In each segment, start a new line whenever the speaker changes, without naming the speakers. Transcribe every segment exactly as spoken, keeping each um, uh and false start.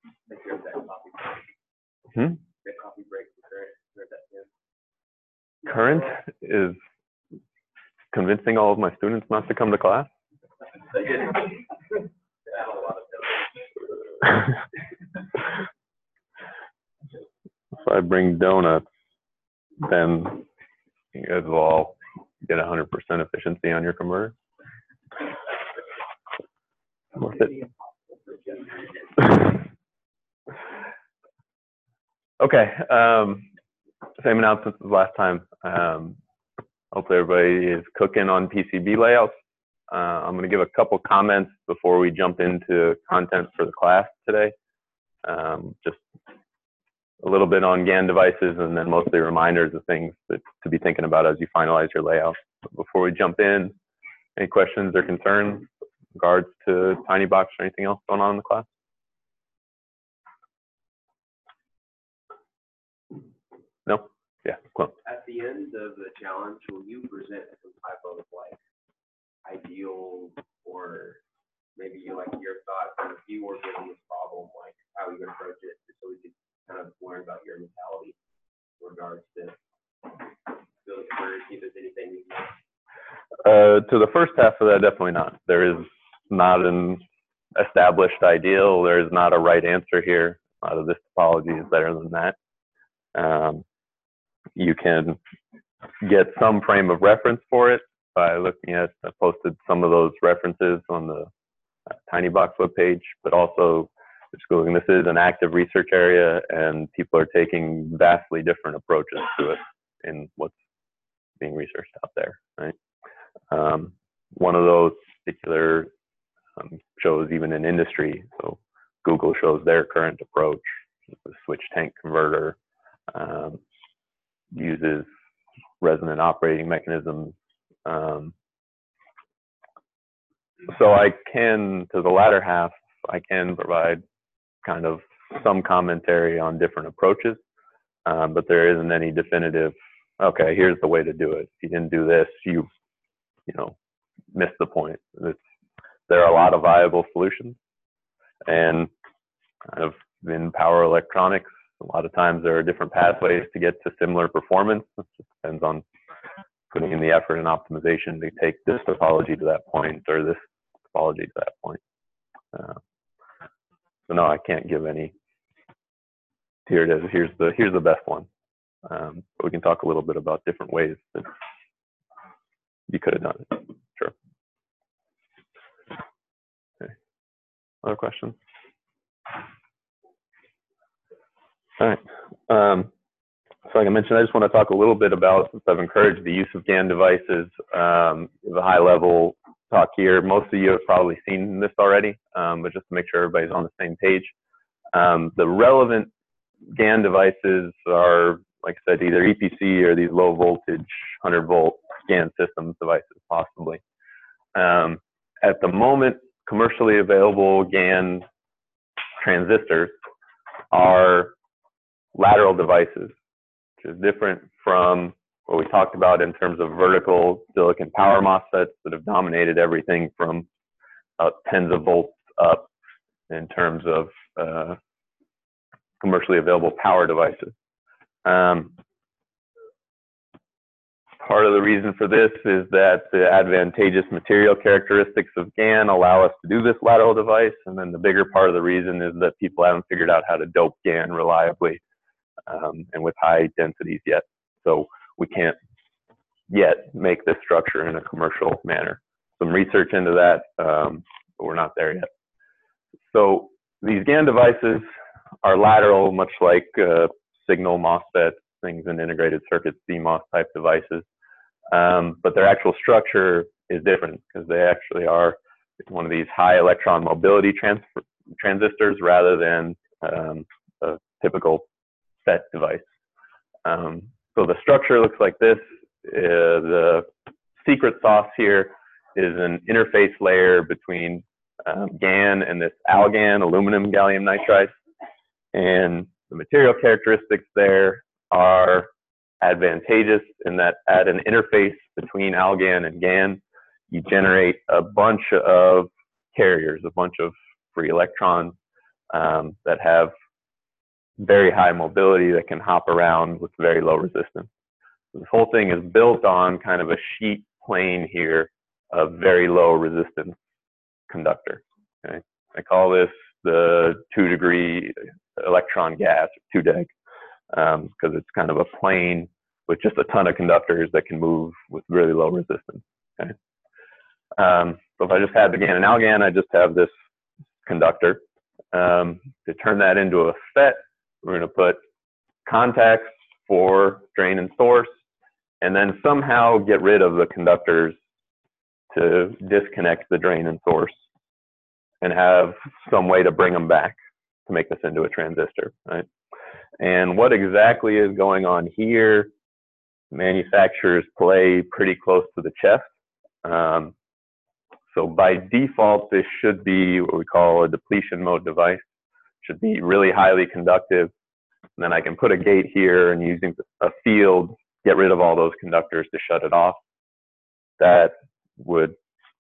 Like there's that coffee break.
Hmm?
The coffee break for current. There's that too.
Current is convincing all of my students not to come to class.
They get I have a lot of donuts.
If I bring donuts, then you guys will all get one hundred percent efficiency on your converter. Worth it. Okay, um, same announcements as last time. Um, hopefully everybody is cooking on P C B layouts. Uh, I'm going to give a couple comments before we jump into content for the class today. Um, just a little bit on GAN devices and then mostly reminders of things that, to be thinking about as you finalize your layout. But before we jump in, any questions or concerns in regards to TinyBox or anything else going on in the class? No? Yeah, cool.
At the end of the challenge, will you present some type of like ideal or maybe you like your thoughts on if you were given this problem, like how you would approach it, so we could kind of learn about your mentality in regards to building converters, see if there's anything you can.
Uh, to the first half of that, definitely not. There is not an established ideal. There is not a right answer here. A lot of this topology is better than that. Um, you can get some frame of reference for it by looking at, I posted some of those references on the uh, TinyBox webpage, but also just Googling, this is an active research area and people are taking vastly different approaches to it in what's being researched out there, right? Um, one of those particular um, shows even in industry, so Google shows their current approach, the switch tank converter, um, uses resonant operating mechanisms. Um, so I can, to the latter half, I can provide kind of some commentary on different approaches, um, but there isn't any definitive, okay, here's the way to do it. If you didn't do this, you, you know, missed the point. It's, there are a lot of viable solutions, and kind of in power electronics, a lot of times there are different pathways to get to similar performance. It just depends on putting in the effort and optimization to take this topology to that point or this topology to that point. Uh, so no, I can't give any. Here it is. Here's the here's the best one. Um, but we can talk a little bit about different ways that you could have done it. Sure. Okay. Other questions? All right. Um, so like I mentioned, I just want to talk a little bit about, since I've encouraged the use of GAN devices, um, the high level talk here. Most of you have probably seen this already, um, but just to make sure everybody's on the same page. Um, the relevant GAN devices are, like I said, either E P C or these low voltage one hundred volt GAN systems devices, possibly. Um, at the moment, commercially available GAN transistors are lateral devices, which is different from what we talked about in terms of vertical silicon power MOSFETs that have dominated everything from uh, tens of volts up in terms of uh, commercially available power devices. Um, part of the reason for this is that the advantageous material characteristics of GAN allow us to do this lateral device, and then the bigger part of the reason is that people haven't figured out how to dope GAN reliably um, and with high densities yet. So we can't yet make this structure in a commercial manner. Some research into that, um, but we're not there yet. So these GAN devices are lateral, much like uh, signal MOSFET, things in integrated circuits, C MOS type devices. Um, but their actual structure is different because they actually are one of these high electron mobility trans transistors rather than um, a typical FET device. Um, so the structure looks like this. Uh, the secret sauce here is an interface layer between um, GAN and this AlGaN, aluminum gallium nitride. And the material characteristics there are advantageous in that at an interface between AlGaN and GAN, you generate a bunch of carriers, a bunch of free electrons. um, that have very high mobility that can hop around with very low resistance. So this whole thing is built on kind of a sheet plane here of very low resistance conductor. Okay? I call this the two degree electron gas, two deg, because um, it's kind of a plane with just a ton of conductors that can move with really low resistance. Okay? Um, so if I just had the GaN and AlGaN, I just have this conductor. Um, to turn that into a FET, we're going to put contacts for drain and source, and then somehow get rid of the conductors to disconnect the drain and source, and have some way to bring them back to make this into a transistor, right? And what exactly is going on here, manufacturers play pretty close to the chest. Um, so by default, this should be what we call a depletion mode device. Should be really highly conductive. And then I can put a gate here and using a field, get rid of all those conductors to shut it off. That would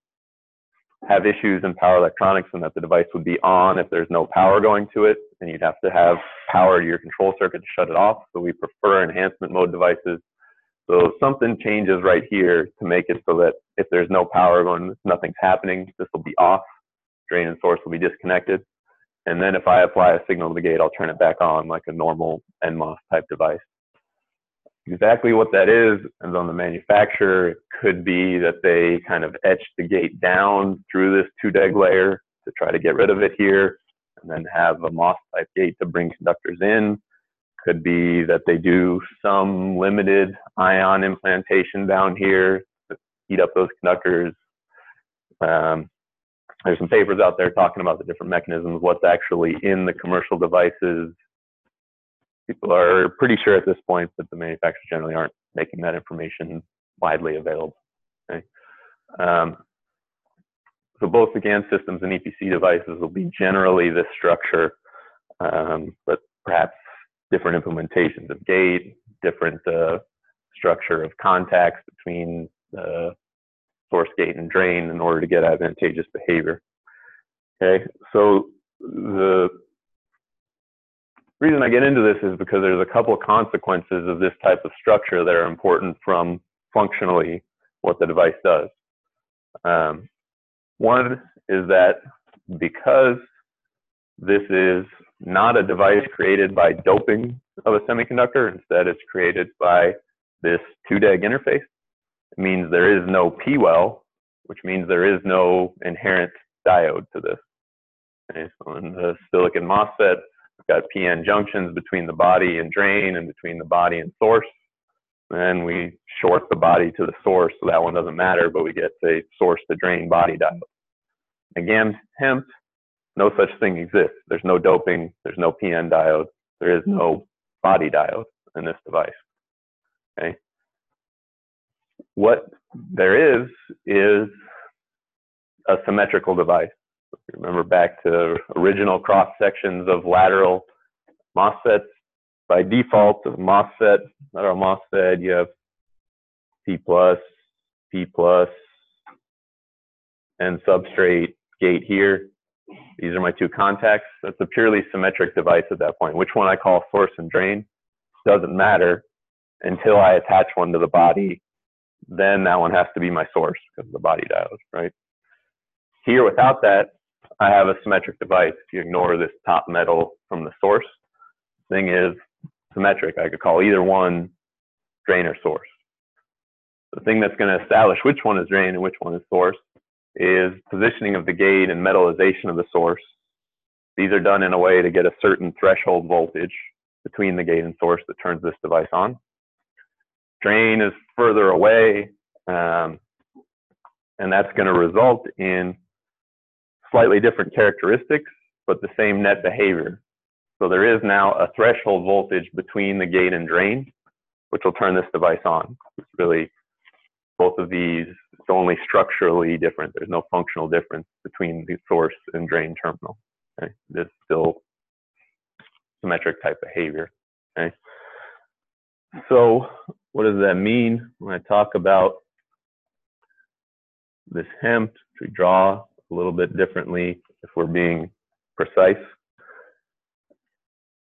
have issues in power electronics, and that the device would be on if there's no power going to it, and you'd have to have power to your control circuit to shut it off. So we prefer enhancement mode devices. So something changes right here to make it so that if there's no power going, nothing's happening, this will be off, drain and source will be disconnected. And then if I apply a signal to the gate, I'll turn it back on like a normal N MOS type device. Exactly what that is, and on the manufacturer, it could be that they kind of etch the gate down through this two deg layer to try to get rid of it here, and then have a MOS type gate to bring conductors in. Could be that they do some limited ion implantation down here to heat up those conductors. Um, there's some papers out there talking about the different mechanisms, what's actually in the commercial devices. People are pretty sure at this point that the manufacturers generally aren't making that information widely available. Okay? Um, so both the GaN systems and E P C devices will be generally this structure, um, but perhaps different implementations of gate, different uh, structure of contacts between the source gate and drain in order to get advantageous behavior. Okay, so the reason I get into this is because there's a couple of consequences of this type of structure that are important from functionally what the device does. Um, one is that because this is not a device created by doping of a semiconductor, instead it's created by this two deg interface. It means there is no P well, which means there is no inherent diode to this. Okay, so in the silicon MOSFET, we've got P N junctions between the body and drain and between the body and source. Then we short the body to the source, so that one doesn't matter, but we get a source to drain body diode. Again, hemp, no such thing exists. There's no doping, there's no P N diode, there is no body diode in this device. Okay. What there is, is a symmetrical device. If you remember back to original cross sections of lateral MOSFETs, by default, of MOSFET, lateral MOSFET, you have P plus, P plus, and substrate gate here. These are my two contacts. That's a purely symmetric device at that point. Which one I call source and drain doesn't matter until I attach one to the body. Then that one has to be my source because of the body diode, right? Here, without that, I have a symmetric device. If you ignore this top metal from the source, the thing is symmetric. I could call either one drain or source. The thing that's going to establish which one is drain and which one is source is positioning of the gate and metallization of the source. These are done in a way to get a certain threshold voltage between the gate and source that turns this device on. Drain is further away, um, and that's going to result in slightly different characteristics, but the same net behavior. So there is now a threshold voltage between the gate and drain, which will turn this device on. It's really both of these, it's only structurally different. There's no functional difference between the source and drain terminal. Okay? It's still symmetric type behavior. Okay? So what does that mean when I talk about this hemp? We draw a little bit differently if we're being precise.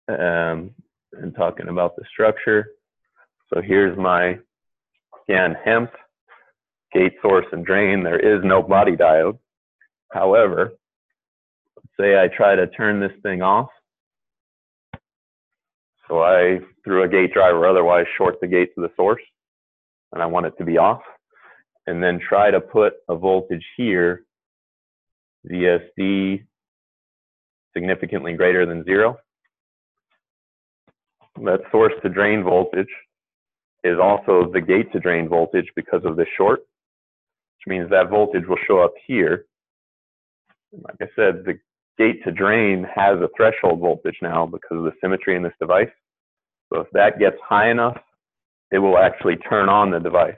um, and talking about the structure. So here's my GaN hemp, gate, source, and drain. There is no body diode. However, say I try to turn this thing off. So I, through a gate driver, otherwise short the gate to the source, and I want it to be off, and then try to put a voltage here, V S D significantly greater than zero. That source to drain voltage is also the gate to drain voltage because of this short, which means that voltage will show up here. And like I said, the gate to drain has a threshold voltage now because of the symmetry in this device. So if that gets high enough, it will actually turn on the device.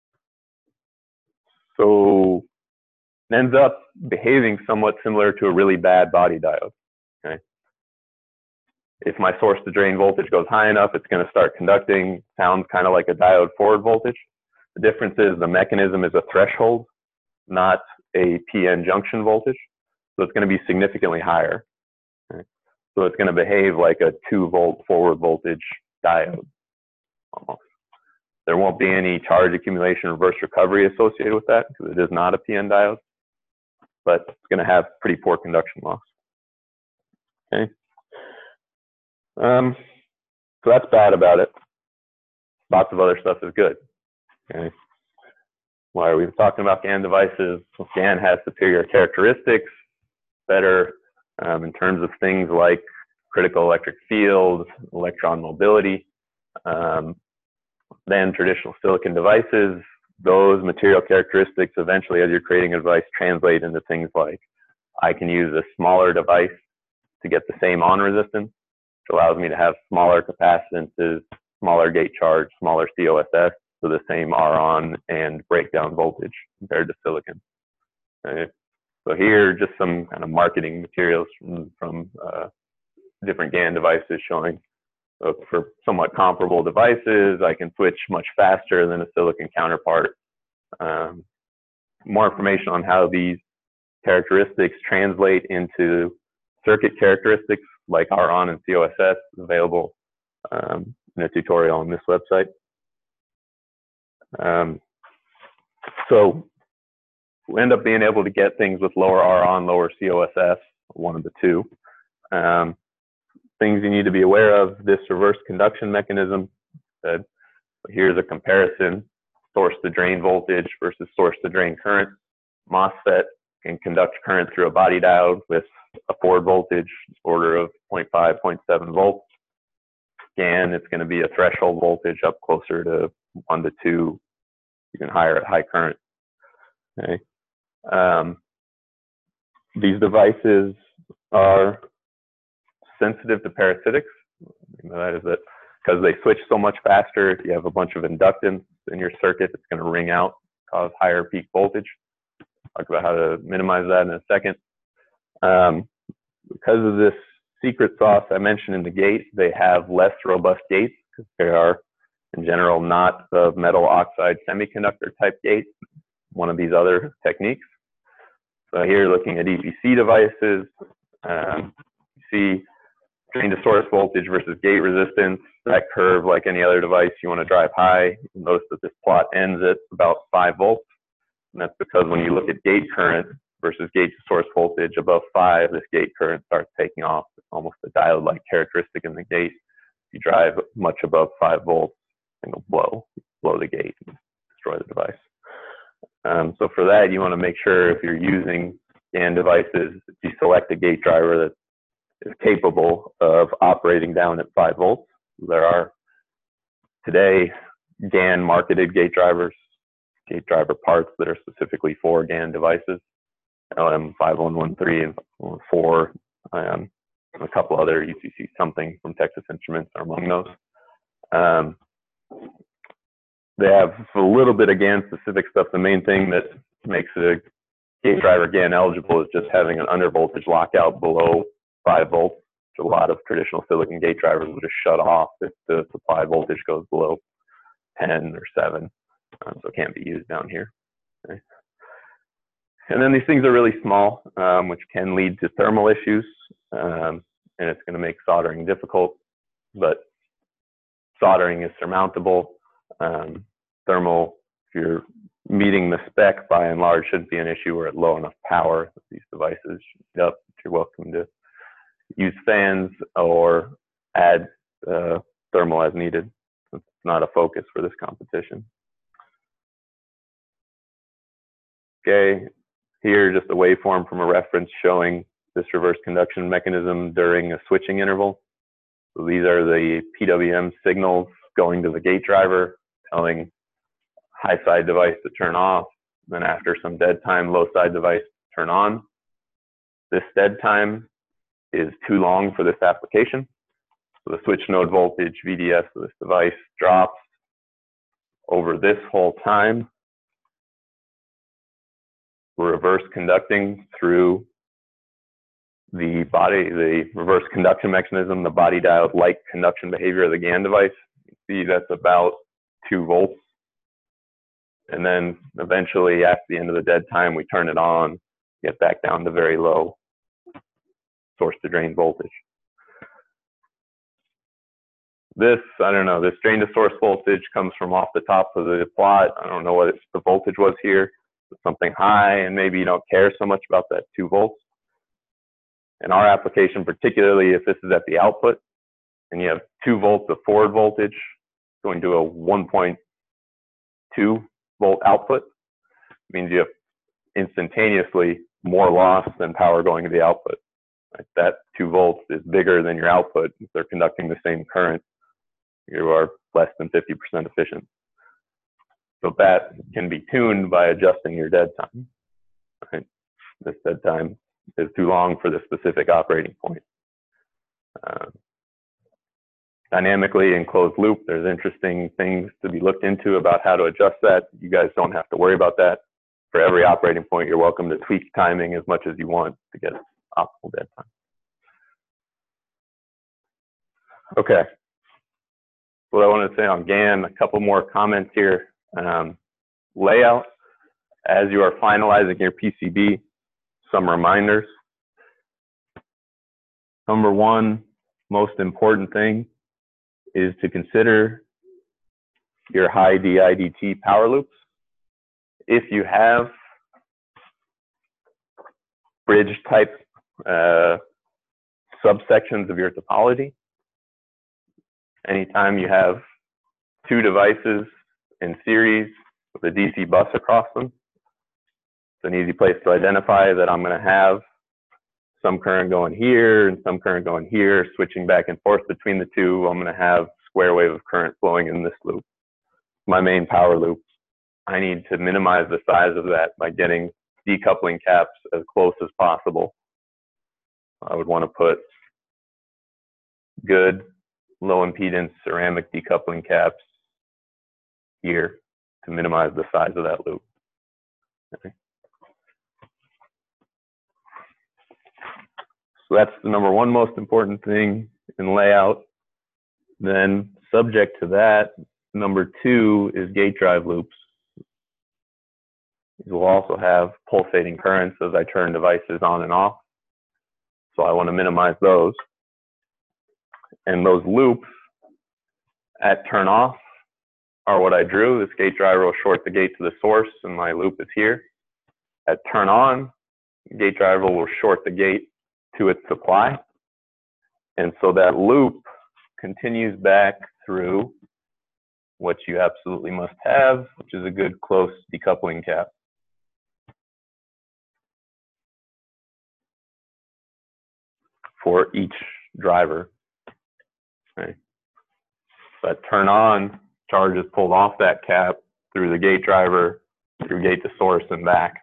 So it ends up behaving somewhat similar to a really bad body diode. Okay? If my source to drain voltage goes high enough, it's going to start conducting, sounds kind of like a diode forward voltage. The difference is the mechanism is a threshold, not a P N junction voltage. So it's going to be significantly higher. Okay? So it's going to behave like a two volt forward voltage diode almost. There won't be any charge accumulation reverse recovery associated with that because it is not a P N diode, but it's going to have pretty poor conduction loss. Okay. Um, so that's bad about it. Lots of other stuff is good. Okay. Why are we talking about GaN devices? Well, GaN has superior characteristics, better um, in terms of things like critical electric field, electron mobility, um, than traditional silicon devices. Those material characteristics eventually, as you're creating a device, translate into things like I can use a smaller device to get the same on resistance, which allows me to have smaller capacitances, smaller gate charge, smaller C O S S, so the same R on and breakdown voltage compared to silicon. Okay. So here, just some kind of marketing materials from, from uh, different GaN devices showing uh, for somewhat comparable devices, I can switch much faster than a silicon counterpart. Um, more information on how these characteristics translate into circuit characteristics like R on and C O S S is available um, in a tutorial on this website. Um, so we end up being able to get things with lower R on, lower C O S S, one of the two. Um, things you need to be aware of, this reverse conduction mechanism. Uh, here's a comparison, source to drain voltage versus source to drain current. MOSFET can conduct current through a body diode with a forward voltage order of zero point five, zero point seven volts. GaN, it's going to be a threshold voltage up closer to one to two, even higher at high current. Okay. Um, these devices are sensitive to parasitics. That is that because they switch so much faster, if you have a bunch of inductance in your circuit, it's going to ring out, cause higher peak voltage. Talk about how to minimize that in a second. Um, because of this secret sauce I mentioned in the gate, they have less robust gates because they are, in general, not the metal oxide semiconductor type gate, one of these other techniques. So here, looking at E P C devices, um, you see drain to source voltage versus gate resistance. That curve, like any other device you want to drive high, you notice that this plot ends at about five volts. And that's because when you look at gate current versus gate to source voltage above five, this gate current starts taking off. It's almost a diode-like characteristic in the gate. If you drive much above five volts, it'll blow, blow the gate and destroy the device. Um, so for that, you want to make sure if you're using GaN devices, you select a gate driver that is capable of operating down at five volts. There are today GaN marketed gate drivers, gate driver parts that are specifically for GaN devices, L M five one one three and four, um, and a couple other U C C something from Texas Instruments are among those. Um, they have a little bit of GaN specific stuff. The main thing that makes a gate driver GaN eligible is just having an under voltage lockout below five volts. So a lot of traditional silicon gate drivers will just shut off if the supply voltage goes below ten or seven. Um, so it can't be used down here. Okay. And then these things are really small, um, which can lead to thermal issues, um, and it's going to make soldering difficult. surmountable. Um, thermal, if you're meeting the spec, by and large, shouldn't be an issue. We're at low enough power that these devices should heat up. You're welcome to use fans or add uh, thermal as needed. It's not a focus for this competition. Okay, here just a waveform from a reference showing this reverse conduction mechanism during a switching interval. So these are the P W M signals going to the gate driver, telling high side device to turn off. Then after some dead time, low side device to turn on. This dead time is too long for this application. So the switch node voltage, V D S of this device, drops over this whole time. We're reverse conducting through the body, the reverse conduction mechanism, the body diode like conduction behavior of the GaN device. You see that's about two volts. And then eventually at the end of the dead time, we turn it on, get back down to very low source to drain voltage. This, I don't know, this drain to source voltage comes from off the top of the plot. I don't know what the voltage was here. It's something high, and maybe you don't care so much about that two volts. In our application, particularly if this is at the output, and you have two volts of forward voltage going to a one point two volt output, it means you have instantaneously more loss than power going to the output. Right? That two volts is bigger than your output. If they're conducting the same current, you are less than fifty percent efficient. So that can be tuned by adjusting your dead time. Right? This dead time is too long for the specific operating point. Uh, dynamically in closed loop, there's interesting things to be looked into about how to adjust that. You guys don't have to worry about that. For every operating point, you're welcome to tweak timing as much as you want to get optimal dead time. Okay. What I want to say on GaN, a couple more comments here. Um, layout, as you are finalizing your P C B, some reminders. Number one, most important thing is to consider your high D I D T power loops. If you have bridge type uh, subsections of your topology, anytime you have two devices in series with a D C bus across them, it's an easy place to identify that I'm going to have some current going here and some current going here, switching back and forth between the two. I'm going to have square wave of current flowing in this loop. My main power loop. I need to minimize the size of that by getting decoupling caps as close as possible. I would want to put good low impedance ceramic decoupling caps here to minimize the size of that loop. Okay. So that's the number one most important thing in layout. Then subject to that, number two is gate drive loops. These will also have pulsating currents as I turn devices on and off. So I want to minimize those. And those loops at turn off are what I drew. This gate driver will short the gate to the source and my loop is here. At turn on, the gate driver will short the gate to its supply. And so that loop continues back through what you absolutely must have, which is a good close decoupling cap. For each driver. Okay. But turn on, charge is pulled off that cap through the gate driver, through gate to source and back.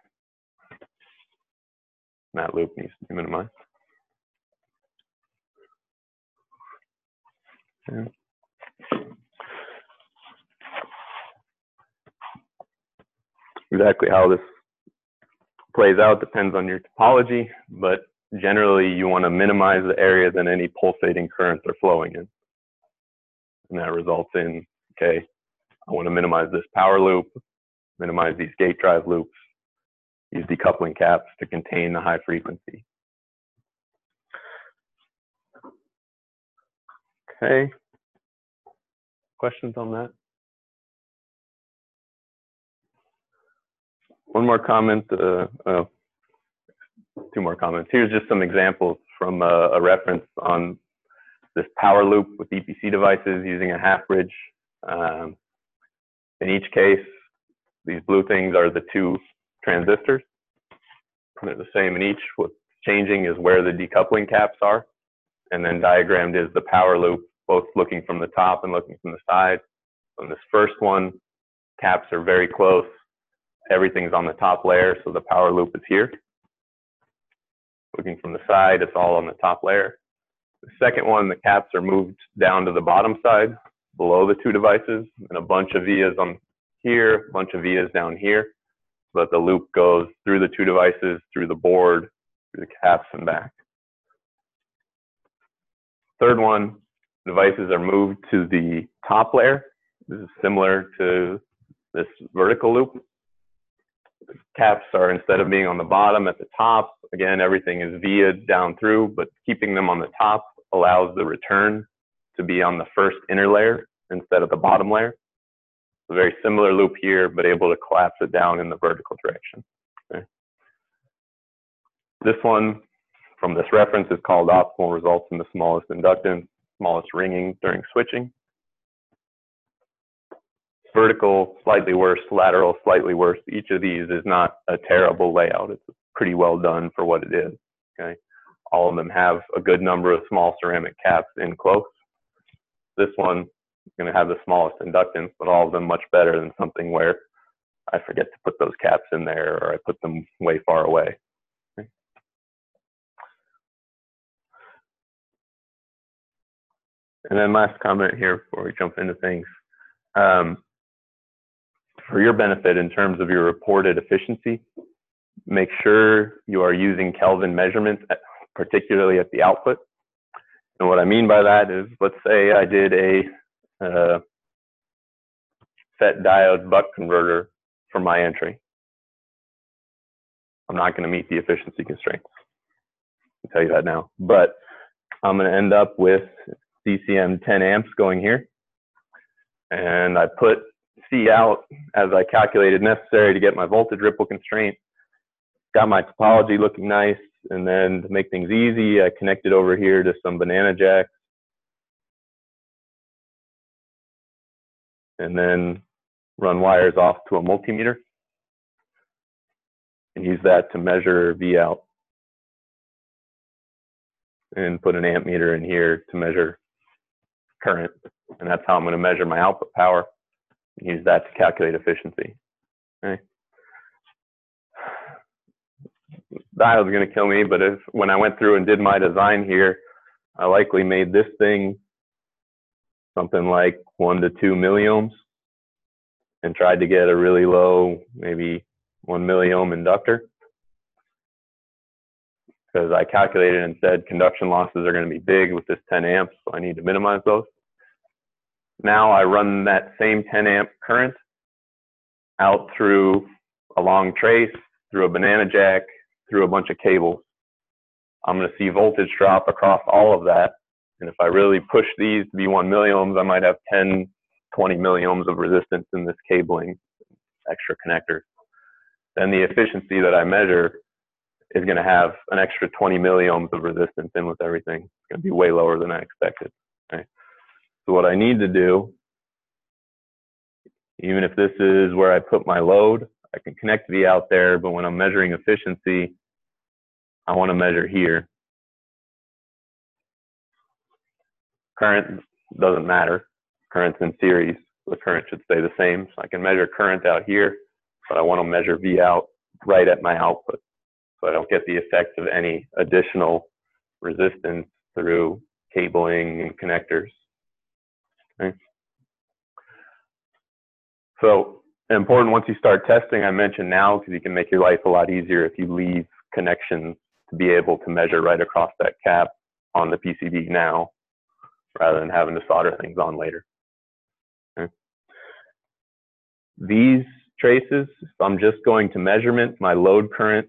And that loop needs to be minimized. Okay. Exactly how this plays out depends on your topology, but generally you want to minimize the area that any pulsating currents are flowing in. And that results in, okay, I want to minimize this power loop, minimize these gate drive loops, use decoupling caps to contain the high frequency. Okay. Questions on that? One more comment, uh, uh, two more comments. Here's just some examples from a, a reference on this power loop with E P C devices using a half bridge. Um, in each case, these blue things are the two transistors. They're the same in each. What's changing is where the decoupling caps are. And then diagrammed is the power loop, both looking from the top and looking from the side. On this first one, caps are very close. Everything's on the top layer, so the power loop is here. Looking from the side, it's all on the top layer. The second one, the caps are moved down to the bottom side, below the two devices, and a bunch of vias on here, a bunch of vias down here, so that the loop goes through the two devices, through the board, through the caps and back. Third one, devices are moved to the top layer. This is similar to this vertical loop. The caps are, instead of being on the bottom, at the top. Again, everything is via'd down through, but keeping them on the top allows the return to be on the first inner layer instead of the bottom layer. A very similar loop here, but able to collapse it down in the vertical direction. Okay. This one from this reference is called optimal results in the smallest inductance, smallest ringing during switching. Vertical, slightly worse, lateral, slightly worse. Each of these is not a terrible layout. It's pretty well done for what it is. Okay. All of them have a good number of small ceramic caps in close. This one is going to have the smallest inductance, but all of them much better than something where I forget to put those caps in there or I put them way far away. Okay. And then last comment here before we jump into things. Um, for your benefit in terms of your reported efficiency, make sure you are using Kelvin measurements, at, particularly at the output. And what I mean by that is, let's say I did a uh, FET diode buck converter for my entry. I'm not going to meet the efficiency constraints. I'll tell you that now. But I'm going to end up with D C M ten amps going here. And I put C out as I calculated necessary to get my voltage ripple constraint. Got my topology looking nice. And then to make things easy, I connected over here to some banana jacks. And then run wires off to a multimeter. And use that to measure V out. And put an amp meter in here to measure current. And that's how I'm going to measure my output power. And use that to calculate efficiency. Okay. Diode's going to kill me, but if when I went through and did my design here, I likely made this thing something like one to two milliohms and tried to get a really low, maybe one milliohm inductor. Because I calculated and said conduction losses are going to be big with this ten amps, so I need to minimize those. Now I run that same ten amp current out through a long trace, through a banana jack, through a bunch of cables. I'm going to see voltage drop across all of that. And if I really push these to be one milliohms, I might have ten, twenty milliohms of resistance in this cabling, extra connectors. Then the efficiency that I measure is going to have an extra twenty milliohms of resistance in with everything. It's going to be way lower than I expected. Okay. So what I need to do, even if this is where I put my load, I can connect V out there, but when I'm measuring efficiency, I want to measure here. Current doesn't matter. Current's in series. The current should stay the same. So I can measure current out here, but I want to measure V out right at my output. So I don't get the effects of any additional resistance through cabling and connectors. Okay. So important once you start testing, I mentioned now, because you can make your life a lot easier if you leave connections to be able to measure right across that cap on the P C B now, rather than having to solder things on later. Okay. These traces, if I'm just going to measurement, my load current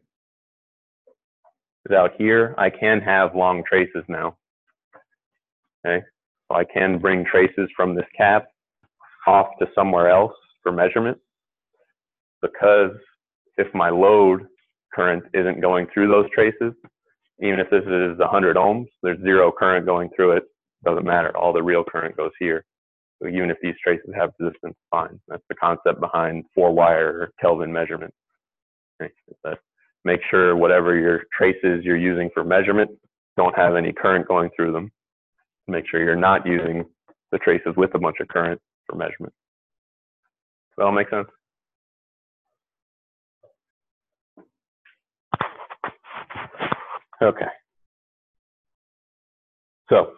is out here. I can have long traces now. Okay, so I can bring traces from this cap off to somewhere else for measurement, because if my load current isn't going through those traces, even if this is one hundred ohms, there's zero current going through it. Doesn't matter. All the real current goes here. So even if these traces have resistance, fine. That's the concept behind four-wire or Kelvin measurement. Okay. But make sure whatever your traces you're using for measurement don't have any current going through them. Make sure you're not using the traces with a bunch of current for measurement. Does that all make sense? Okay. So,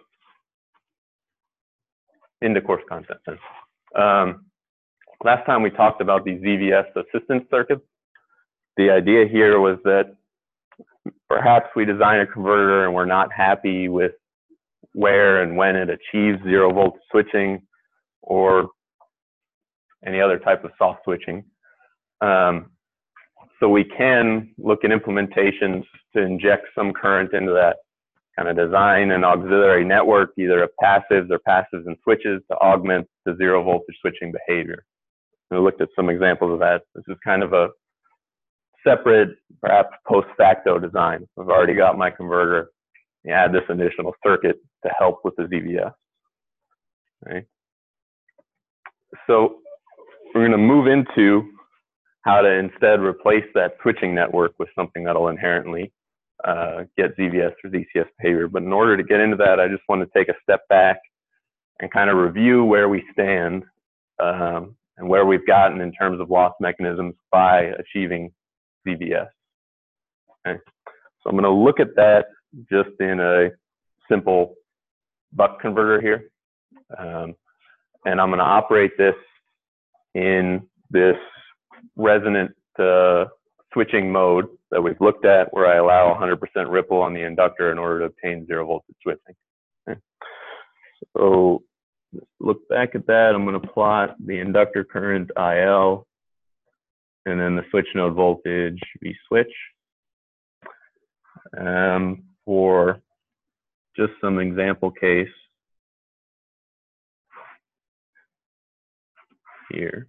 into course content then. Um, last time we talked about these Z V S assistance circuits. The idea here was that perhaps we design a converter and we're not happy with where and when it achieves zero volt switching or any other type of soft switching. Um, so we can look at implementations to inject some current into that, kind of design an auxiliary network, either of passives or passives and switches, to augment the zero voltage switching behavior. We looked at some examples of that. This is kind of a separate, perhaps post facto design. I've already got my converter. You add this additional circuit to help with the Z V S. Right? So we're going to move into how to instead replace that switching network with something that'll inherently uh, get Z V S or Z C S behavior. But in order to get into that, I just want to take a step back and kind of review where we stand um, and where we've gotten in terms of loss mechanisms by achieving Z V S. Okay. So I'm going to look at that just in a simple buck converter here. Um, and I'm going to operate this in this resonant uh, switching mode that we've looked at, where I allow one hundred percent ripple on the inductor in order to obtain zero voltage switching. Okay. So look back at that. I'm going to plot the inductor current I L and then the switch node voltage V switch. Um, for just some example case here.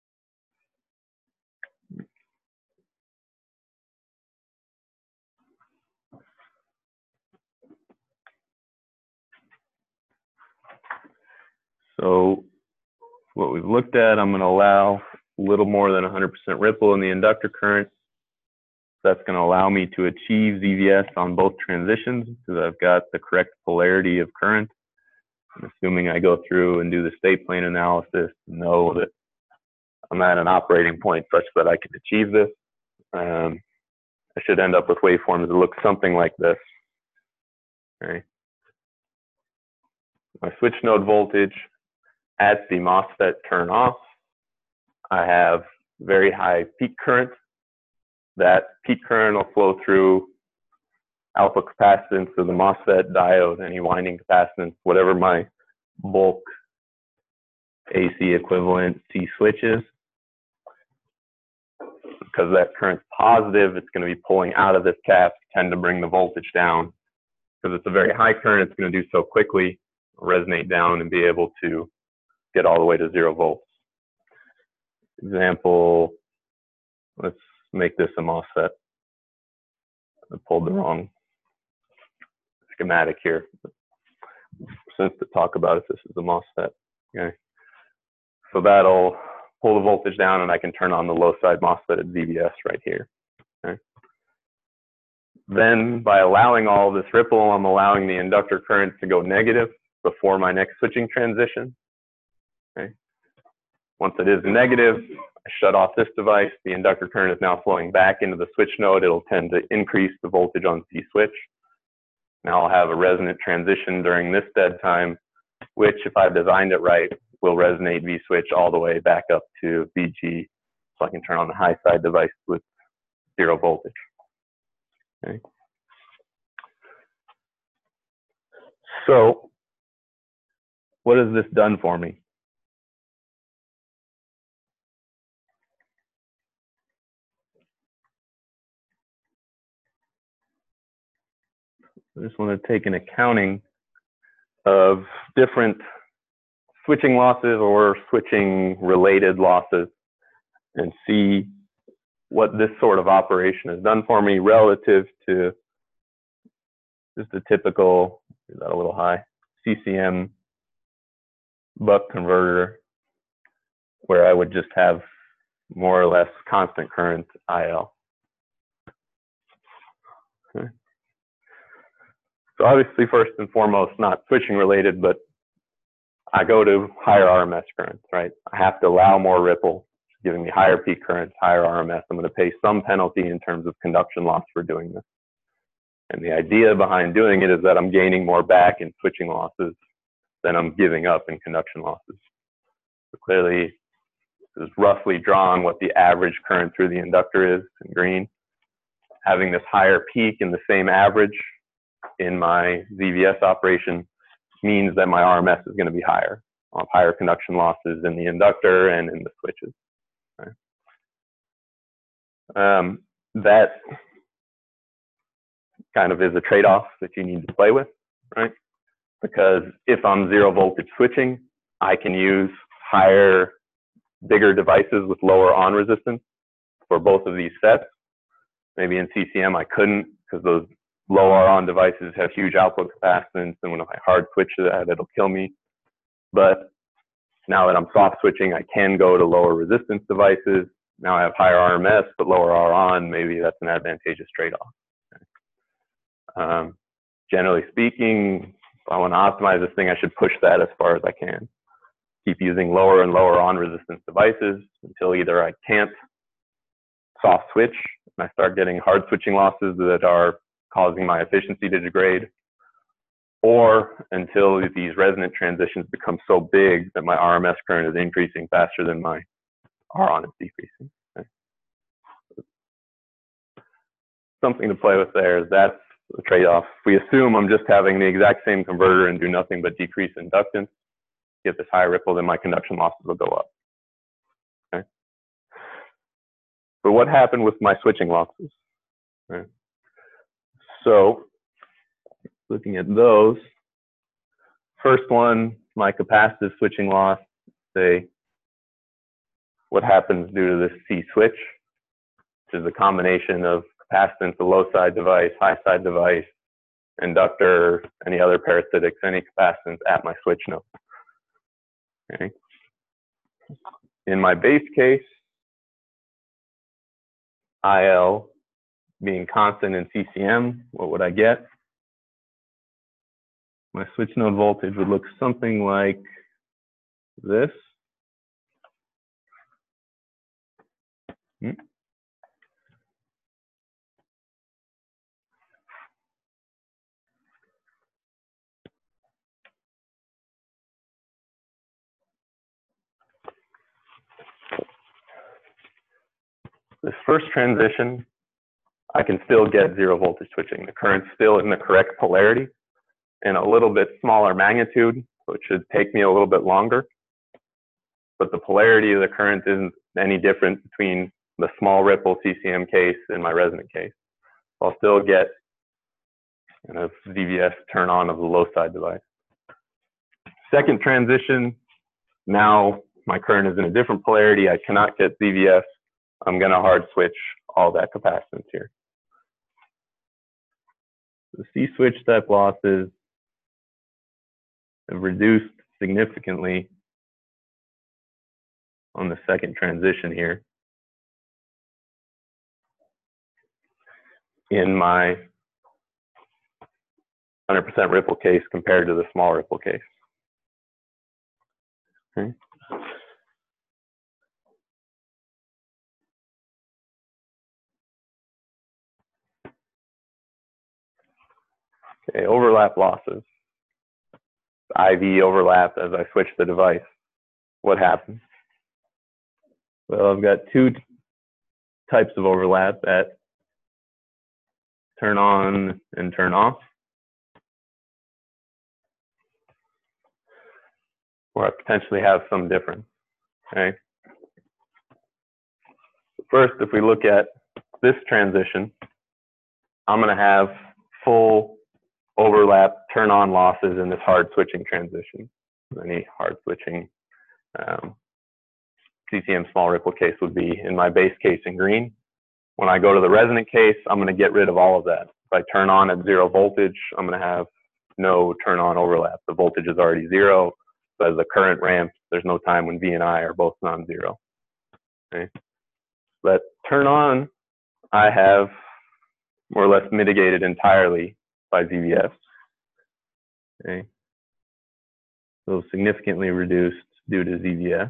So what we've looked at, I'm going to allow a little more than one hundred percent ripple in the inductor current. That's going to allow me to achieve Z V S on both transitions because I've got the correct polarity of current. I'm assuming I go through and do the state plane analysis, know that I'm at an operating point such that I can achieve this. Um, I should end up with waveforms that look something like this. Okay. My switch node voltage at the MOSFET turn off, I have very high peak current. That peak current will flow through alpha capacitance of the MOSFET, diode, any winding capacitance, whatever my bulk A C equivalent C switch is. Because that current's positive, it's going to be pulling out of this cap, tend to bring the voltage down. Because it's a very high current, it's going to do so quickly, resonate down and be able to get all the way to zero volts. Example, let's make this a MOSFET. I pulled the wrong schematic here. Since to talk about it, this is a MOSFET. Okay. So that'll pull the voltage down and I can turn on the low side MOSFET at Z V S right here. Okay. Then by allowing all this ripple, I'm allowing the inductor current to go negative before my next switching transition. Okay. Once it is negative, I shut off this device. The inductor current is now flowing back into the switch node. It'll tend to increase the voltage on Z switch. Now I'll have a resonant transition during this dead time, which if I've designed it right, will resonate V switch all the way back up to V G, so I can turn on the high side device with zero voltage. Okay. So what has this done for me? I just want to take an accounting of different switching losses or switching related losses and see what this sort of operation has done for me relative to just a typical, is that a little high, C C M buck converter, where I would just have more or less constant current I L. Okay. So obviously, first and foremost, not switching related, but I go to higher R M S currents, right? I have to allow more ripple, giving me higher peak currents, higher R M S. I'm going to pay some penalty in terms of conduction loss for doing this. And the idea behind doing it is that I'm gaining more back in switching losses than I'm giving up in conduction losses. So clearly, this is roughly drawn what the average current through the inductor is in green. Having this higher peak in the same average in my Z V S operation means that my R M S is going to be higher. I'll have higher conduction losses in the inductor and in the switches. Right? Um, that kind of is a trade-off that you need to play with, right? Because if I'm zero voltage switching, I can use higher, bigger devices with lower on resistance for both of these sets. Maybe in C C M I couldn't, because those low R on devices have huge output capacitance, and when I hard switch that, it'll kill me. But now that I'm soft switching, I can go to lower resistance devices. Now I have higher R M S, but lower R on, maybe that's an advantageous trade-off. Um, generally speaking, if I want to optimize this thing, I should push that as far as I can. Keep using lower and lower on resistance devices until either I can't soft switch and I start getting hard switching losses that are causing my efficiency to degrade, or until these resonant transitions become so big that my R M S current is increasing faster than my R on is decreasing. Okay. Something to play with there is that's the trade-off. If we assume I'm just having the exact same converter and do nothing but decrease inductance, get this high ripple, then my conduction losses will go up. Okay. But what happened with my switching losses? Okay. So looking at those, first one, my capacitive switching loss, say what happens due to this C switch, which is a combination of capacitance, a low side device, high side device, inductor, any other parasitics, any capacitance at my switch node. Okay. In my base case, I L being constant in C C M, what would I get? My switch node voltage would look something like this. Hmm. This first transition, I can still get zero voltage switching. The current's still in the correct polarity and a little bit smaller magnitude, so it should take me a little bit longer. But the polarity of the current isn't any different between the small ripple C C M case and my resonant case. I'll still get kind of Z V S turn on of the low side device. Second transition, now my current is in a different polarity. I cannot get Z V S. I'm going to hard switch all that capacitance here. The C switch step losses have reduced significantly on the second transition here in my one hundred percent ripple case compared to the small ripple case. Okay. Okay, overlap losses. I V overlap as I switch the device. What happens? Well, I've got two types of overlap at turn on and turn off, where I potentially have some difference. Okay. First, if we look at this transition, I'm going to have full overlap turn on losses in this hard switching transition. any hard switching. Um, C C M small ripple case would be in my base case in green. When I go to the resonant case, I'm going to get rid of all of that. If I turn on at zero voltage, I'm going to have no turn on overlap. The voltage is already zero. So as the current ramps, there's no time when V and I are both non-zero. Okay. But turn on, I have more or less mitigated entirely by Z V S. Okay. So significantly reduced due to Z V S.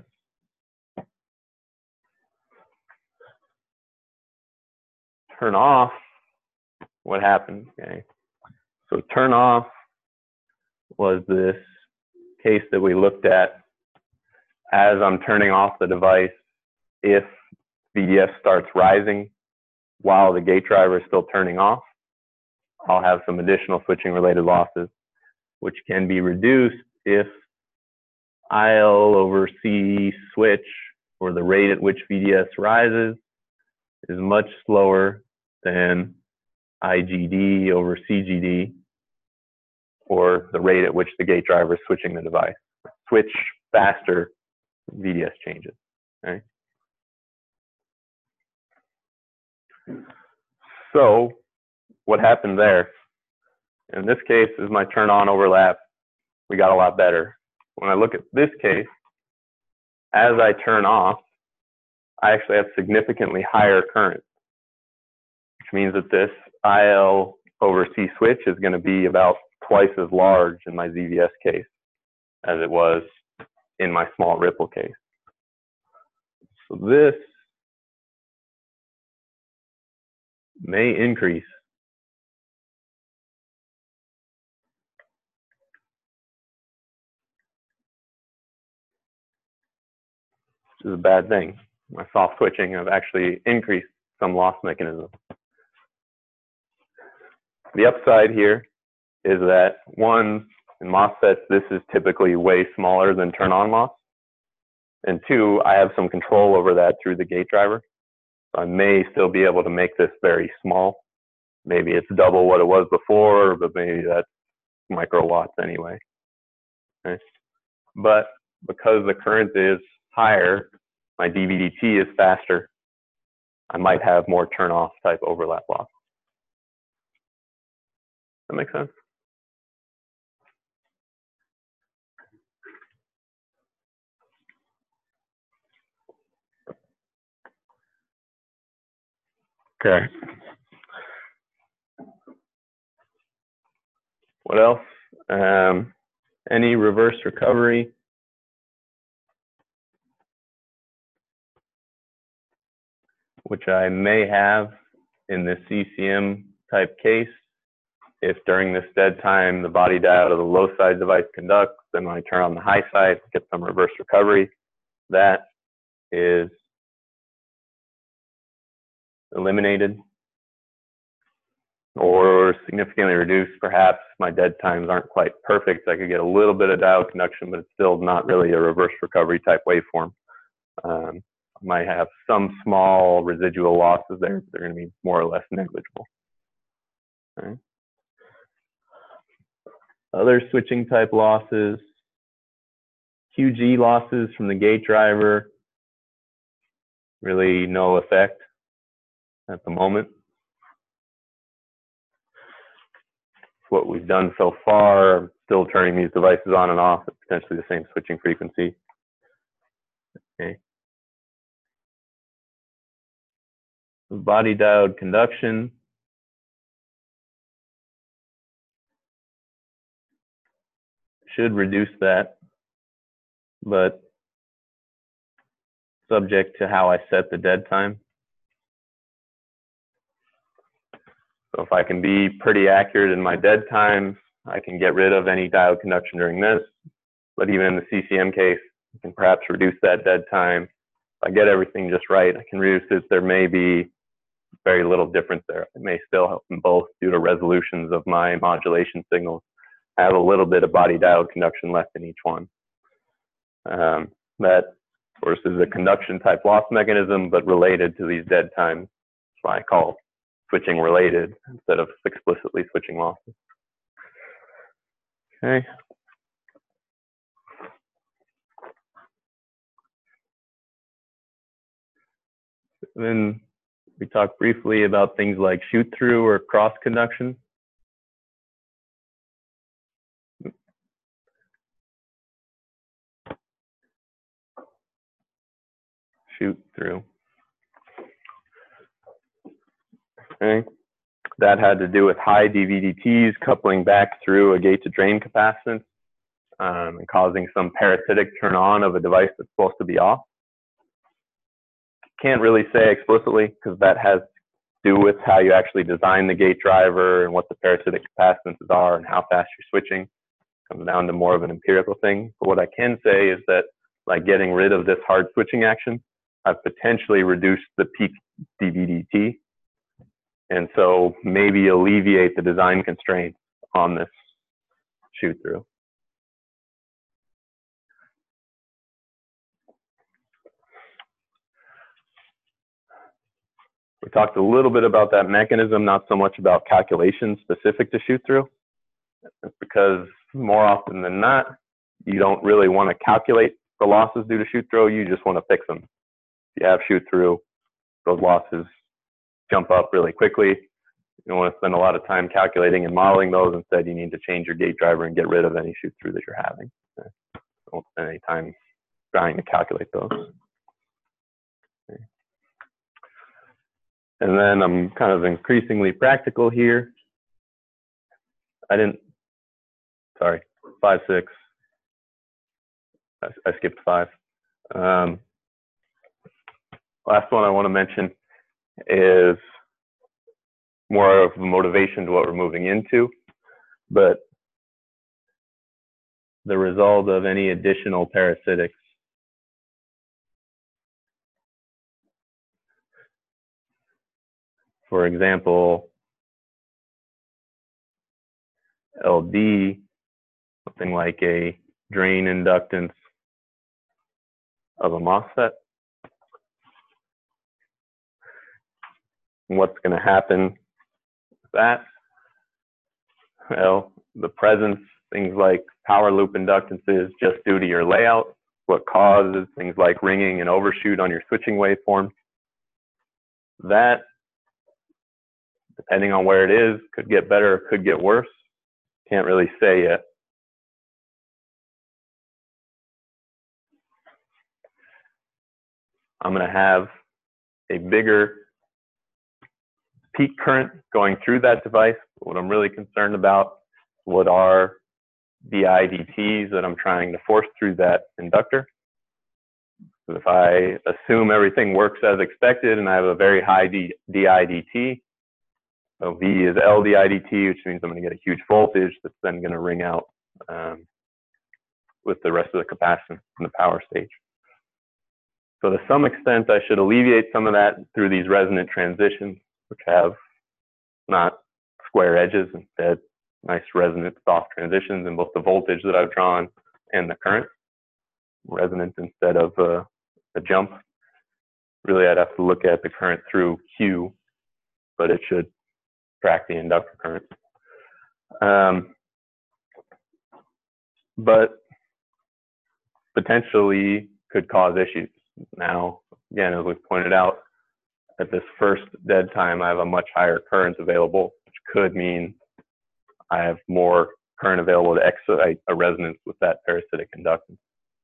Turn off, what happened? Okay. So turn off was this case that we looked at as I'm turning off the device. If V D S starts rising while the gate driver is still turning off, I'll have some additional switching related losses, which can be reduced if I L over C switch, or the rate at which V D S rises, is much slower than I G D over C G D, or the rate at which the gate driver is switching the device. Switch faster, V D S changes. Okay? So what happened there? In this case is my turn on overlap. We got a lot better. When I look at this case, as I turn off, I actually have significantly higher current, which means that this I L over C switch is going to be about twice as large in my Z V S case as it was in my small ripple case. So this may increase which is a bad thing. My soft switching have actually increased some loss mechanism. The upside here is that, one, in MOSFETs, this is typically way smaller than turn-on loss. And two, I have some control over that through the gate driver. So I may still be able to make this very small. Maybe it's double what it was before, but maybe that's microwatts anyway. Okay. But because the current is higher, my D V D T is faster, I might have more turn-off type overlap loss. That makes sense? Okay. What else? Um, any reverse recovery? Which I may have in this C C M type case. If during this dead time the body diode of the low side device conducts, then when I turn on the high side, get some reverse recovery. That is eliminated or significantly reduced. Perhaps my dead times aren't quite perfect. I could get a little bit of diode conduction, but it's still not really a reverse recovery type waveform. Um, I might have some small residual losses there, but they're going to be more or less negligible. Okay. Other switching type losses, Q G losses from the gate driver, really no effect at the moment. What we've done so far, still turning these devices on and off at potentially the same switching frequency. Okay. Body diode conduction. Should reduce that, but subject to how I set the dead time. So if I can be pretty accurate in my dead times, I can get rid of any diode conduction during this. But even in the C C M case, I can perhaps reduce that dead time. If I get everything just right, I can reduce it. There may be very little difference there. It may still help them both due to resolutions of my modulation signals. I have a little bit of body diode conduction left in each one. Um, that, of course, is a conduction type loss mechanism, but related to these dead times. That's why I call switching related instead of explicitly switching losses. Okay. Then we talked briefly about things like shoot through or cross conduction. Shoot through. Okay. That had to do with high D V D Ts coupling back through a gate to drain capacitance um, and causing some parasitic turn on of a device that's supposed to be off. Can't really say explicitly because that has to do with how you actually design the gate driver and what the parasitic capacitances are and how fast you're switching. Comes down to more of an empirical thing. But what I can say is that by getting rid of this hard switching action, I've potentially reduced the peak D V D T. And so maybe alleviate the design constraints on this shoot through. We talked a little bit about that mechanism, not so much about calculations specific to shoot through. It's because more often than not, you don't really want to calculate the losses due to shoot through, you just want to fix them. If you have shoot through, those losses jump up really quickly. You don't want to spend a lot of time calculating and modeling those. Instead, you need to change your gate driver and get rid of any shoot through that you're having. Don't spend any time trying to calculate those. Okay. And then I'm kind of increasingly practical here. I didn't, sorry, five, six. I, I skipped five. Um, last one I want to mention is more of a motivation to what we're moving into, but the result of any additional parasitics. For example, L D, something like a drain inductance of a MOSFET. What's going to happen with that? Well, the presence, things like power loop inductances just due to your layout, what causes things like ringing and overshoot on your switching waveform. That, depending on where it is, could get better, could get worse. Can't really say yet. I'm going to have a bigger peak current going through that device. What I'm really concerned about, what are the I D Ts that I'm trying to force through that inductor. So if I assume everything works as expected and I have a very high D I D T, so V is L D I D T, which means I'm going to get a huge voltage that's then going to ring out um, with the rest of the capacitance in the power stage. So to some extent, I should alleviate some of that through these resonant transitions, which have not square edges, instead nice resonant soft transitions in both the voltage that I've drawn and the current. Resonant instead of uh, a jump. Really, I'd have to look at the current through Q, but it should track the inductor current. Um, but potentially could cause issues. Now, again, as we pointed out, at this first dead time, I have a much higher current available, which could mean I have more current available to excite a resonance with that parasitic inductance.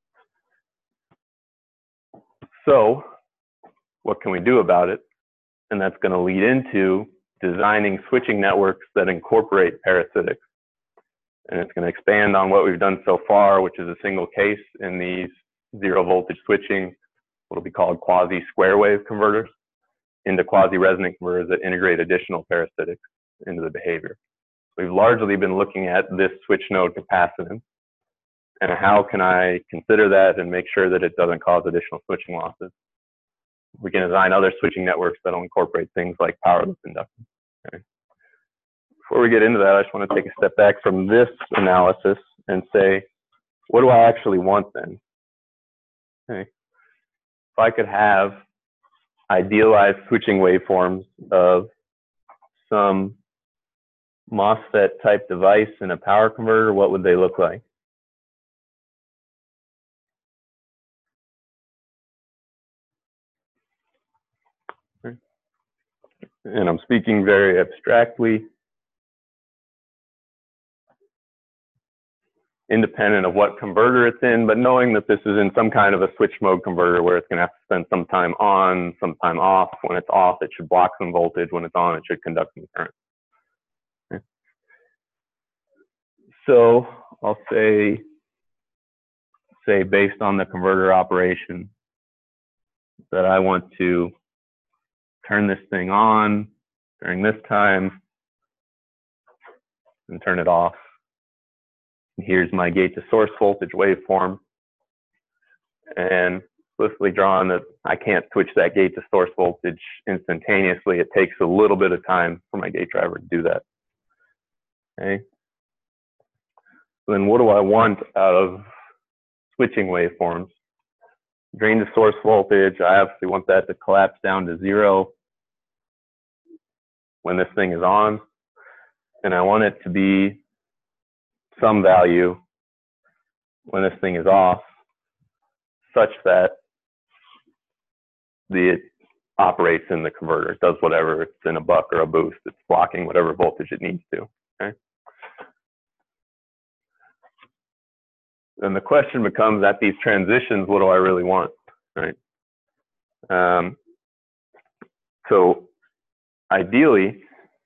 So what can we do about it? And that's going to lead into designing switching networks that incorporate parasitics. And it's going to expand on what we've done so far, which is a single case in these zero voltage switching, what will be called quasi square wave converters, into quasi-resonant converters that integrate additional parasitics into the behavior. We've largely been looking at this switch node capacitance and how can I consider that and make sure that it doesn't cause additional switching losses. We can design other switching networks that'll incorporate things like power loop inductance. Okay. Before we get into that, I just want to take a step back from this analysis and say, what do I actually want then? Okay. If I could have idealized switching waveforms of some MOSFET type device in a power converter, what would they look like? and I'm speaking very abstractly, independent of what converter it's in, but knowing that this is in some kind of a switch mode converter where it's going to have to spend some time on, some time off. When it's off, it should block some voltage. When it's on, it should conduct some current. Okay. So I'll say, say based on the converter operation that I want to turn this thing on during this time and turn it off. Here's my gate to source voltage waveform, and explicitly drawn that I can't switch that gate to source voltage instantaneously. It takes a little bit of time for my gate driver to do that. Okay. So then what do I want out of switching waveforms? Drain to source voltage, I obviously want that to collapse down to zero when this thing is on, and I want it to be some value when this thing is off, such that the, it operates in the converter. It does whatever, it's in a buck or a boost, it's blocking whatever voltage it needs to. Okay? Then the question becomes, at these transitions, what do I really want? Right? Um, so ideally,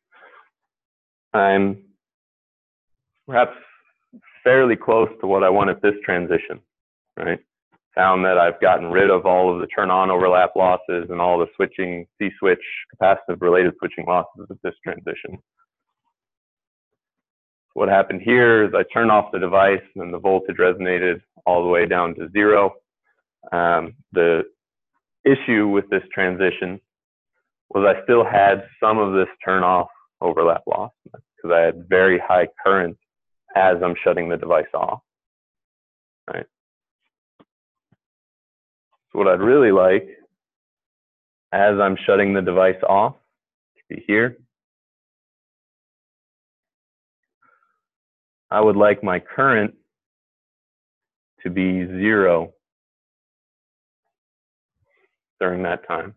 I'm perhaps fairly close to what I want at this transition, right? Found that I've gotten rid of all of the turn-on overlap losses and all the switching, C-switch, capacitive-related switching losses at this transition. What happened here is I turned off the device and then the voltage resonated all the way down to zero. Um, the issue with this transition was I still had some of this turn-off overlap loss because I had very high current as I'm shutting the device off, right? So what I'd really like, as I'm shutting the device off, to be here, I would like my current to be zero during that time.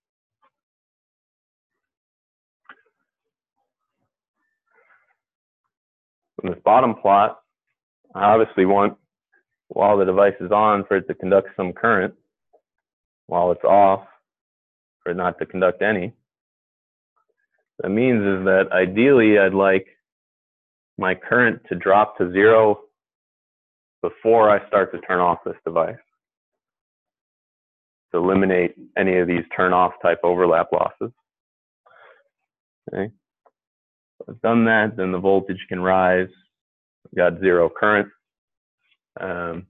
In this bottom plot, I obviously want, while the device is on, for it to conduct some current. While it's off, for it not to conduct any. That means is that ideally I'd like my current to drop to zero before I start to turn off this device, to eliminate any of these turn off type overlap losses. Okay. So I've done that, then the voltage can rise. I've got zero current. Um,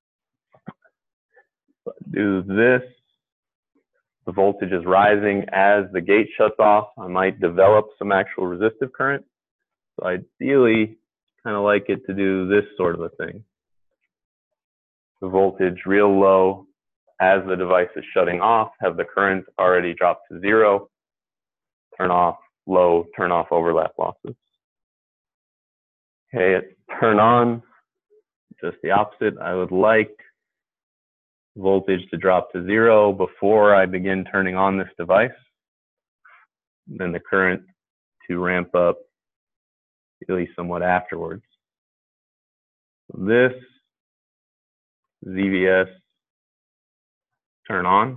do this. The voltage is rising as the gate shuts off. I might develop some actual resistive current. So ideally, kind of like it to do this sort of a thing. The voltage real low as the device is shutting off, have the current already dropped to zero, turn off low, turn off overlap losses. Okay, at turn on, just the opposite. I would like voltage to drop to zero before I begin turning on this device, then the current to ramp up really somewhat afterwards. This Z V S turn on,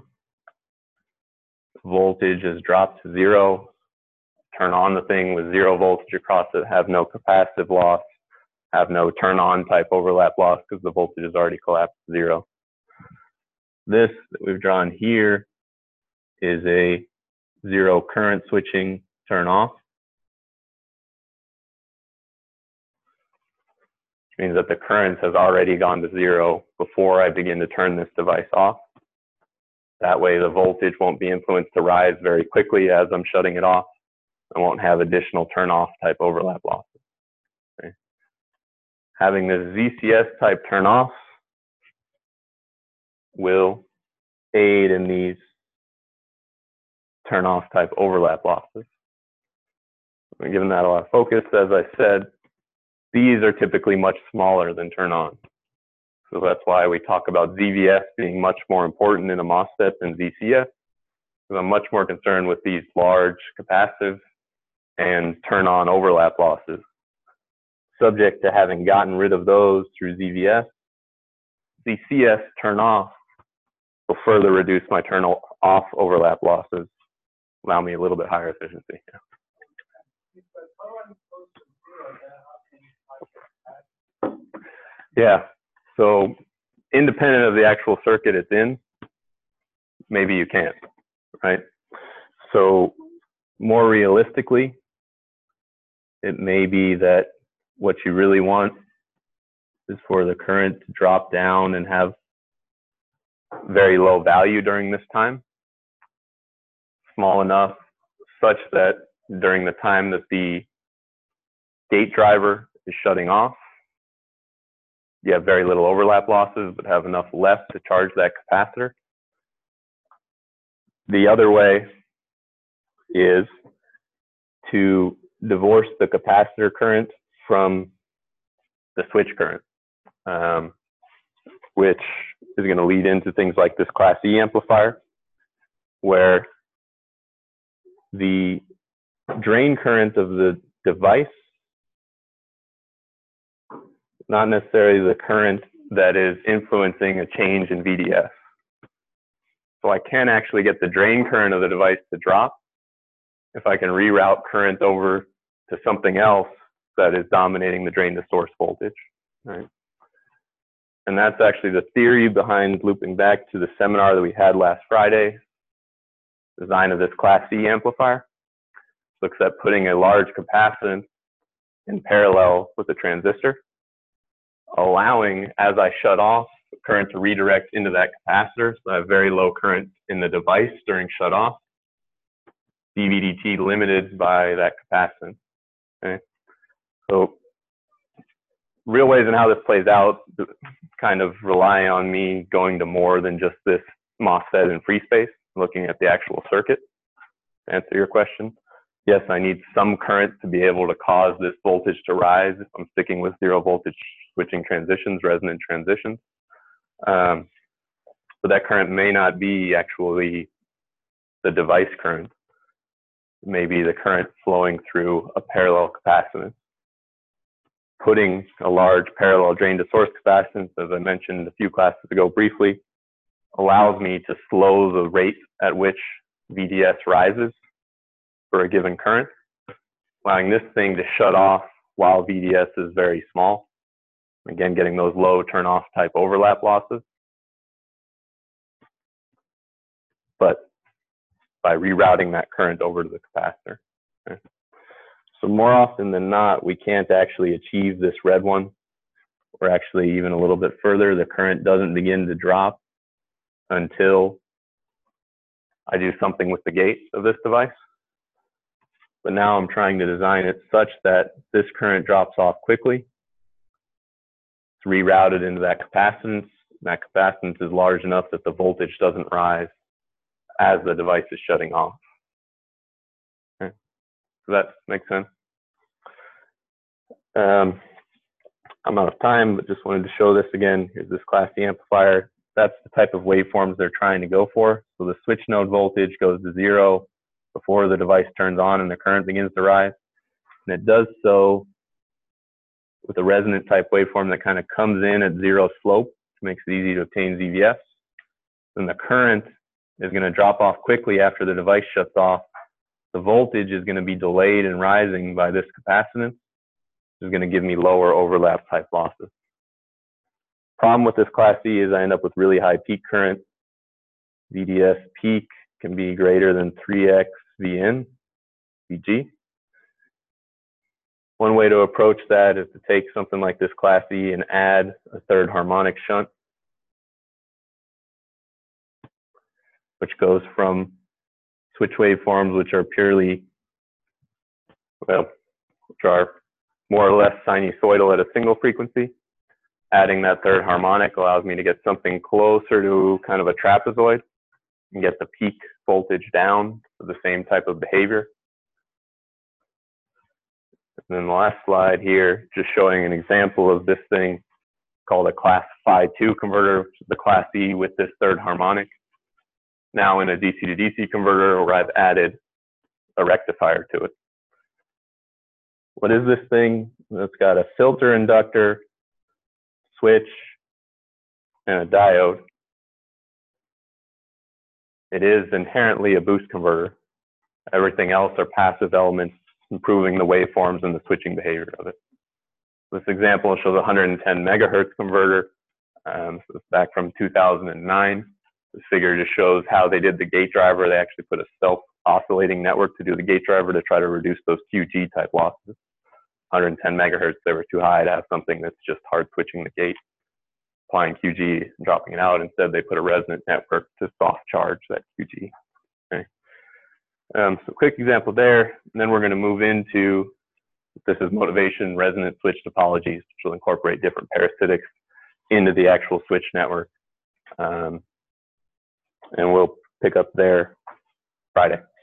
voltage is dropped to zero, turn on the thing with zero voltage across it, have no capacitive loss, have no turn on type overlap loss because the voltage is already collapsed to zero. This that we've drawn here is a zero current switching turn off, which means that the current has already gone to zero before I begin to turn this device off. That way the voltage won't be influenced to rise very quickly as I'm shutting it off. I won't have additional turn off type overlap losses. Okay. Having this Z C S type turn off will aid in these turn off type overlap losses. I'm giving that a lot of focus. As I said, these are typically much smaller than turn on. So that's why we talk about Z V S being much more important in a MOSFET than Z C S. because I'm much more concerned with these large capacitive and turn on overlap losses. Subject to having gotten rid of those through Z V S, the C S turn off will further reduce my turn off overlap losses, allow me a little bit higher efficiency. Yeah, so independent of the actual circuit it's in, maybe you can't, right? So more realistically, it may be that what you really want is for the current to drop down and have very low value during this time, small enough such that during the time that the gate driver is shutting off, you have very little overlap losses, but have enough left to charge that capacitor. The other way is to divorce the capacitor current from the switch current, um, which is going to lead into things like this Class E amplifier, where the drain current of the device, not necessarily the current that is influencing a change in V D S. So I can actually get the drain current of the device to drop if I can reroute current over to something else that is dominating the drain to source voltage, right? And that's actually the theory behind looping back to the seminar that we had last Friday, design of this Class C amplifier. Looks at putting a large capacitance in parallel with the transistor, allowing, as I shut off, the current to redirect into that capacitor, so I have very low current in the device during shut off, D V D T limited by that capacitance. Okay? So real ways in how this plays out kind of rely on me going to more than just this MOSFET in free space, looking at the actual circuit. To answer your question, yes, I need some current to be able to cause this voltage to rise if I'm sticking with zero voltage switching transitions, resonant transitions. Um, but that current may not be actually the device current. It may be the current flowing through a parallel capacitance. Putting a large parallel drain to source capacitance, as I mentioned a few classes ago briefly, allows me to slow the rate at which V D S rises for a given current, allowing this thing to shut off while V D S is very small. Again, getting those low turn off type overlap losses. But by rerouting that current over to the capacitor. Okay. So more often than not, we can't actually achieve this red one. Or actually even a little bit further, the current doesn't begin to drop until I do something with the gate of this device. But now I'm trying to design it such that this current drops off quickly. It's rerouted into that capacitance. That capacitance is large enough that the voltage doesn't rise as the device is shutting off. Okay. Does that make sense? Um, I'm out of time, but just wanted to show this again. Here's this Class C amplifier. That's the type of waveforms they're trying to go for. So the switch node voltage goes to zero before the device turns on and the current begins to rise. And it does so with a resonant type waveform that kind of comes in at zero slope, which makes it easy to obtain Z V S. Then the current is going to drop off quickly after the device shuts off. The voltage is going to be delayed and rising by this capacitance, which is going to give me lower overlap type losses. Problem with this Class C is I end up with really high peak current. V D S peak can be greater than three X V N, V G. One way to approach that is to take something like this Class E and add a third harmonic shunt, which goes from switch waveforms, which are purely, well, which are more or less sinusoidal at a single frequency. Adding that third harmonic allows me to get something closer to kind of a trapezoid and get the peak voltage down for the same type of behavior. And then the last slide here, just showing an example of this thing called a Class Phi two converter, the Class E with this third harmonic. now in a D C to D C converter, or I've added a rectifier to it. What is this thing? It's got a filter inductor, switch, and a diode. It is inherently a boost converter. Everything else are passive elements improving the waveforms and the switching behavior of it. This example shows a one hundred ten megahertz converter. Um, so it's back from two thousand nine. This figure just shows how they did the gate driver. They actually put a self-oscillating network to do the gate driver to try to reduce those Q G type losses. one hundred ten megahertz, they were too high to have something that's just hard switching the gate, applying Q G and dropping it out. Instead, they put a resonant network to soft charge that Q G. Okay. Um, so quick example there, and then we're going to move into, this is motivation resonant switch topologies, which will incorporate different parasitics into the actual switch network. Um, and we'll pick up there Friday.